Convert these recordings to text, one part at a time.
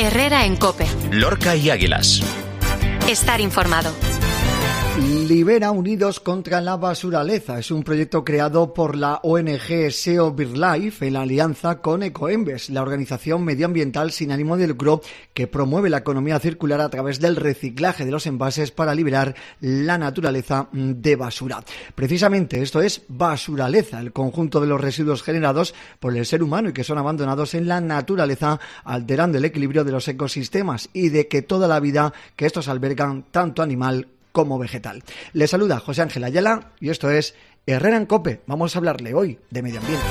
Herrera en COPE. Lorca y Águilas. Estar informado. Libera Unidos contra la Basuraleza. Es un proyecto creado por la ONG SEO BirdLife en alianza con Ecoembes, la organización medioambiental sin ánimo de lucro que promueve la economía circular a través del reciclaje de los envases para liberar la naturaleza de basura. Precisamente esto es basuraleza, el conjunto de los residuos generados por el ser humano y que son abandonados en la naturaleza, alterando el equilibrio de los ecosistemas y de que toda la vida que estos albergan, tanto animal como vegetal. Le saluda José Ángel Ayala y esto es Herrera en COPE. Vamos a hablarle hoy de medio ambiente.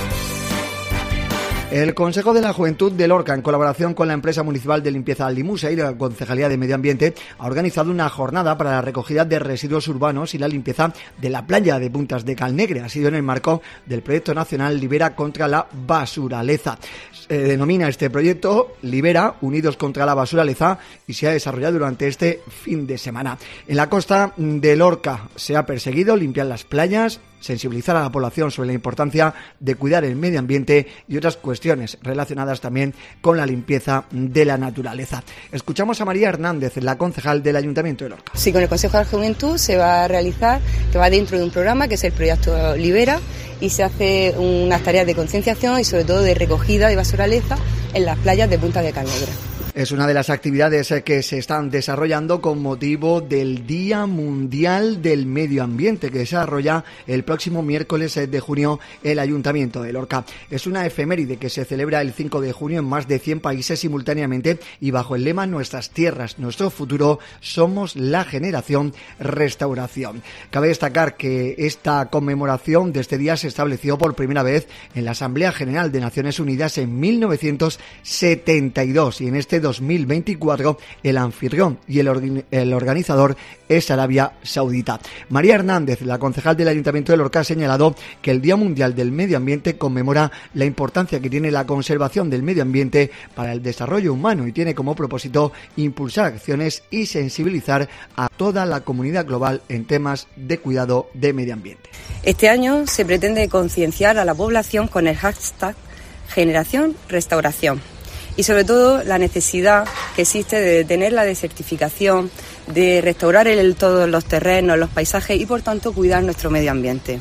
El Consejo de la Juventud de Lorca, en colaboración con la empresa municipal de limpieza Limusa y la Concejalía de Medio Ambiente, ha organizado una jornada para la recogida de residuos urbanos y la limpieza de la playa de Puntas de Calnegre. Ha sido en el marco del proyecto nacional Libera contra la Basuraleza. Se denomina este proyecto Libera Unidos contra la Basuraleza y se ha desarrollado durante este fin de semana. En la costa de Lorca se ha perseguido limpiar las playas, sensibilizar a la población sobre la importancia de cuidar el medio ambiente y otras cuestiones relacionadas también con la limpieza de la naturaleza. Escuchamos a María Hernández, la concejal del Ayuntamiento de Lorca. Sí, con el Consejo de la Juventud se va a realizar, que va dentro de un programa que es el proyecto Libera, y se hace unas tareas de concienciación y sobre todo de recogida de basuraleza en las playas de Punta de Calnegre. Es una de las actividades que se están desarrollando con motivo del Día Mundial del Medio Ambiente, que se desarrolla el próximo miércoles de junio el Ayuntamiento de Lorca. Es una efeméride que se celebra el 5 de junio en más de 100 países simultáneamente y bajo el lema Nuestras tierras, nuestro futuro, somos la generación restauración. Cabe destacar que esta conmemoración de este día se estableció por primera vez en la Asamblea General de Naciones Unidas en 1972 y en este 2024 el anfitrión y el organizador es Arabia Saudita. María Hernández, la concejal del Ayuntamiento de Lorca, ha señalado que el Día Mundial del Medio Ambiente conmemora la importancia que tiene la conservación del medio ambiente para el desarrollo humano y tiene como propósito impulsar acciones y sensibilizar a toda la comunidad global en temas de cuidado de medio ambiente. Este año se pretende concienciar a la población con el hashtag Generación Restauración. Y sobre todo la necesidad que existe de detener la desertificación, de restaurar todos los terrenos, los paisajes y por tanto cuidar nuestro medio ambiente.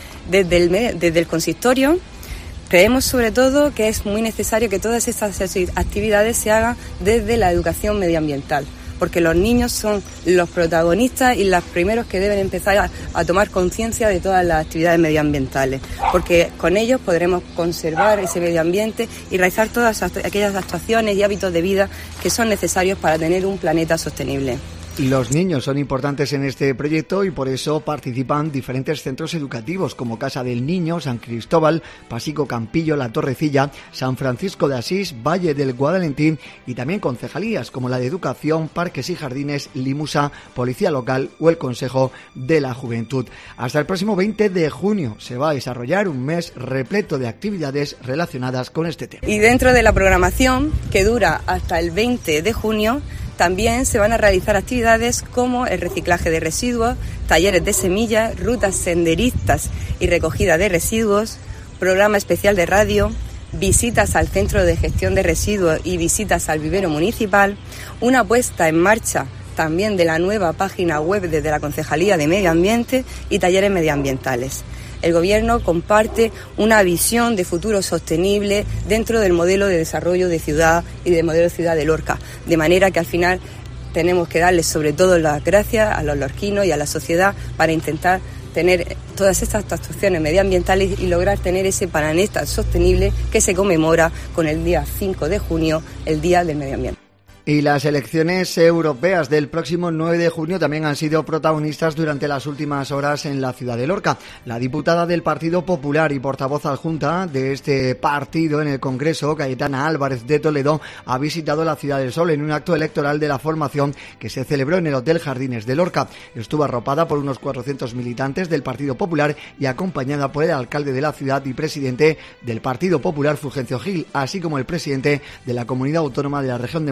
Desde el consistorio creemos sobre todo que es muy necesario que todas estas actividades se hagan desde la educación medioambiental, porque los niños son los protagonistas y los primeros que deben empezar a tomar conciencia de todas las actividades medioambientales, porque con ellos podremos conservar ese medio ambiente y realizar todas aquellas actuaciones y hábitos de vida que son necesarios para tener un planeta sostenible. Los niños son importantes en este proyecto y por eso participan diferentes centros educativos como Casa del Niño, San Cristóbal, Pasico Campillo, La Torrecilla, San Francisco de Asís, Valle del Guadalentín y también concejalías como la de Educación, Parques y Jardines, Limusa, Policía Local o el Consejo de la Juventud. Hasta el próximo 20 de junio se va a desarrollar un mes repleto de actividades relacionadas con este tema. Y dentro de la programación, que dura hasta el 20 de junio, también se van a realizar actividades como el reciclaje de residuos, talleres de semillas, rutas senderistas y recogida de residuos, programa especial de radio, visitas al centro de gestión de residuos y visitas al vivero municipal, una puesta en marcha también de la nueva página web desde la Concejalía de Medio Ambiente y talleres medioambientales. El Gobierno comparte una visión de futuro sostenible dentro del modelo de desarrollo de ciudad y del modelo de ciudad de Lorca, de manera que al final tenemos que darles sobre todo las gracias a los lorquinos y a la sociedad para intentar tener todas estas actuaciones medioambientales y lograr tener ese planeta sostenible que se conmemora con el día 5 de junio, el Día del Medio Ambiente. Y las elecciones europeas del próximo 9 de junio también han sido protagonistas durante las últimas horas en la ciudad de Lorca. La diputada del Partido Popular y portavoz adjunta de este partido en el Congreso, Cayetana Álvarez de Toledo, ha visitado la Ciudad del Sol en un acto electoral de la formación que se celebró en el Hotel Jardines de Lorca. Estuvo arropada por unos 400 militantes del Partido Popular y acompañada por el alcalde de la ciudad y presidente del Partido Popular, Fulgencio Gil, así como el presidente de la Comunidad Autónoma de la Región de Murcia,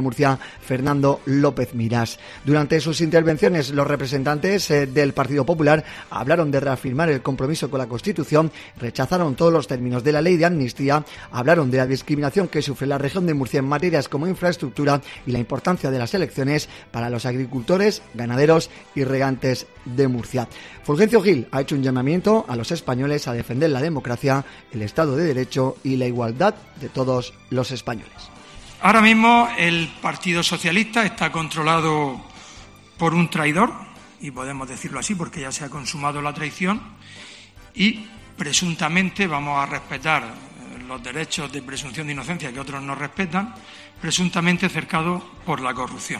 Fernando López Miras. Durante sus intervenciones, los representantes del Partido Popular hablaron de reafirmar el compromiso con la Constitución, rechazaron todos los términos de la ley de amnistía, hablaron de la discriminación que sufre la región de Murcia en materias como infraestructura y la importancia de las elecciones para los agricultores, ganaderos y regantes de Murcia. Fulgencio Gil ha hecho un llamamiento a los españoles a defender la democracia, el Estado de Derecho y la igualdad de todos los españoles. Ahora mismo el Partido Socialista está controlado por un traidor, y podemos decirlo así porque ya se ha consumado la traición, y presuntamente vamos a respetar los derechos de presunción de inocencia que otros no respetan, presuntamente cercado por la corrupción.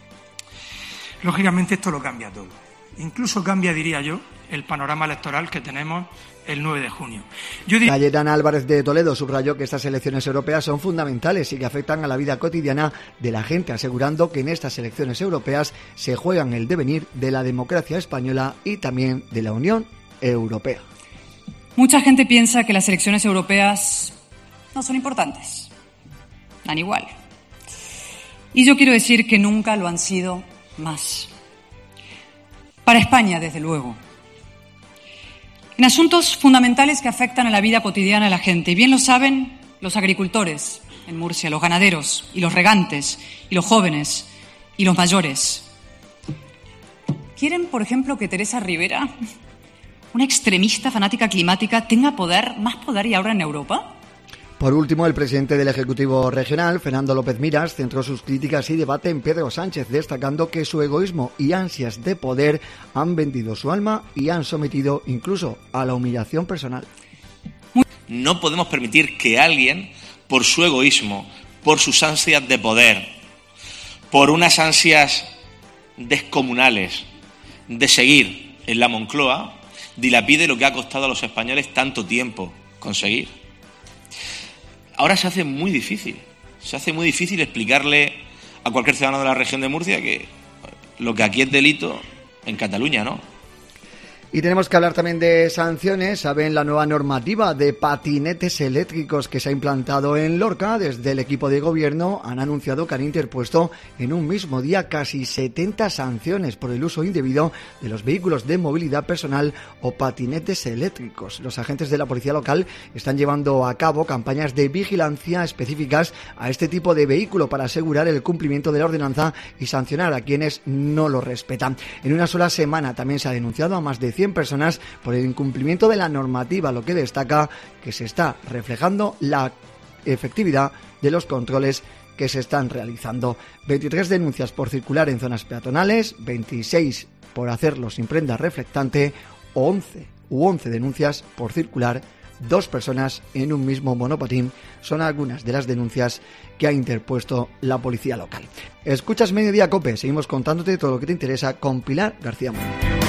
Lógicamente esto lo cambia todo. Incluso cambia, diría yo, el panorama electoral que tenemos el 9 de junio. Cayetana Álvarez de Toledo subrayó que estas elecciones europeas son fundamentales y que afectan a la vida cotidiana de la gente, asegurando que en estas elecciones europeas se juegan el devenir de la democracia española y también de la Unión Europea. Mucha gente piensa que las elecciones europeas no son importantes, dan igual. Y yo quiero decir que nunca lo han sido más. Para España, desde luego. En asuntos fundamentales que afectan a la vida cotidiana de la gente. Y bien lo saben los agricultores en Murcia, los ganaderos y los regantes y los jóvenes y los mayores. ¿Quieren, por ejemplo, que Teresa Rivera, una extremista fanática climática, tenga poder, más poder y ahora en Europa? Por último, el presidente del Ejecutivo Regional, Fernando López Miras, centró sus críticas y debate en Pedro Sánchez, destacando que su egoísmo y ansias de poder han vendido su alma y han sometido incluso a la humillación personal. No podemos permitir que alguien, por su egoísmo, por sus ansias de poder, por unas ansias descomunales de seguir en la Moncloa, dilapide lo que ha costado a los españoles tanto tiempo conseguir. Ahora se hace muy difícil explicarle a cualquier ciudadano de la región de Murcia que lo que aquí es delito, en Cataluña no. Y tenemos que hablar también de sanciones. Saben la nueva normativa de patinetes eléctricos que se ha implantado en Lorca. Desde el equipo de gobierno han anunciado que han interpuesto en un mismo día casi 70 sanciones por el uso indebido de los vehículos de movilidad personal o patinetes eléctricos. Los agentes de la policía local están llevando a cabo campañas de vigilancia específicas a este tipo de vehículo para asegurar el cumplimiento de la ordenanza y sancionar a quienes no lo respetan. En una sola semana también se ha denunciado a más de 100 personas por el incumplimiento de la normativa, lo que destaca que se está reflejando la efectividad de los controles que se están realizando. 23 denuncias por circular en zonas peatonales, 26 por hacerlo sin prenda reflectante, 11 denuncias por circular 2 personas en un mismo monopatín. Son algunas de las denuncias que ha interpuesto la policía local. Escuchas Mediodía COPE, seguimos contándote todo lo que te interesa con Pilar García Muñoz.